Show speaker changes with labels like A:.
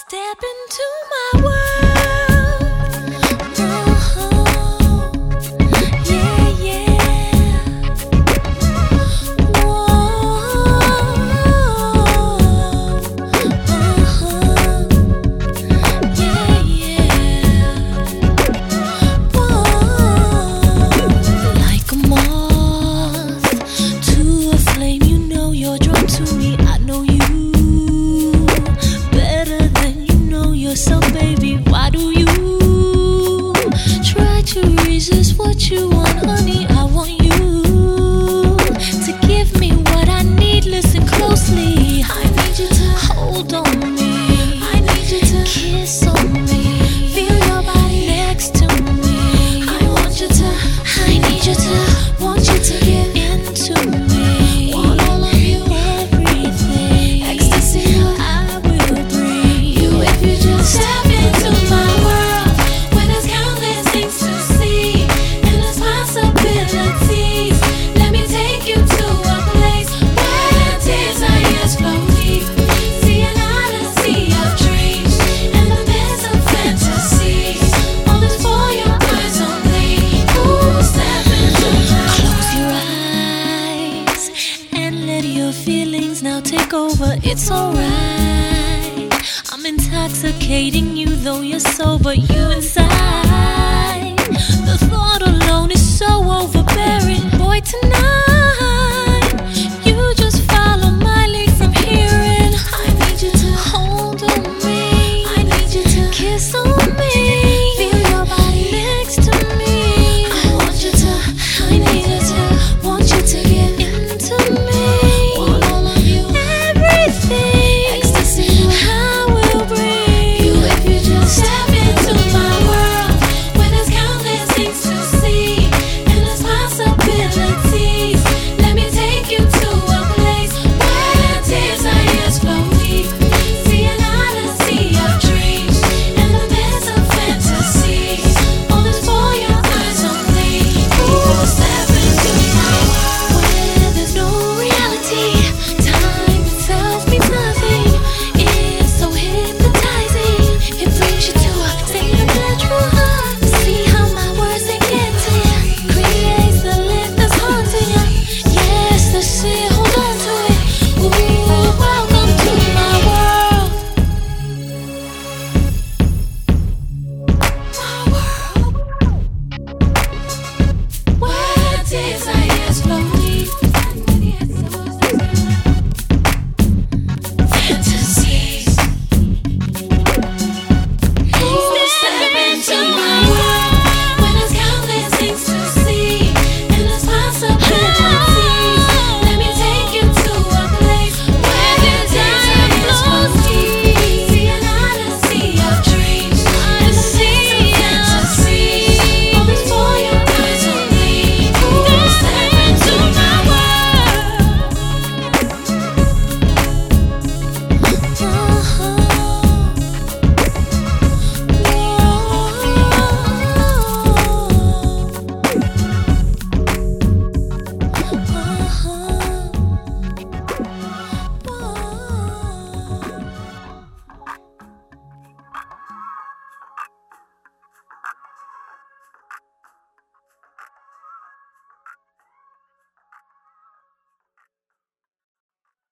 A: Step into my world. Yeah, yeah. Whoa. Yeah, yeah. Whoa. Like a moth to a flame, you know you're drawn to me. I know you better than you know yourself, baby. Why do you try to resist what you want, honey? I want you to give me what I need. Listen closely. I need you to hold on me. I need you to kiss on me. Feel your body next to me. I want you to, I need you to, want you to give into me. Want all of you, everything. Ecstasy, I will bring you if you just step into my world, where there's countless things to see and there's possibilities. Let me take you to a place where desires flow deep. See an odyssey of dreams and the best of fantasies. All this for your eyes only. Ooh, step into my world. Close your eyes and let your feelings now take over. It's alright. I'm intoxicating you though you're sober. You inside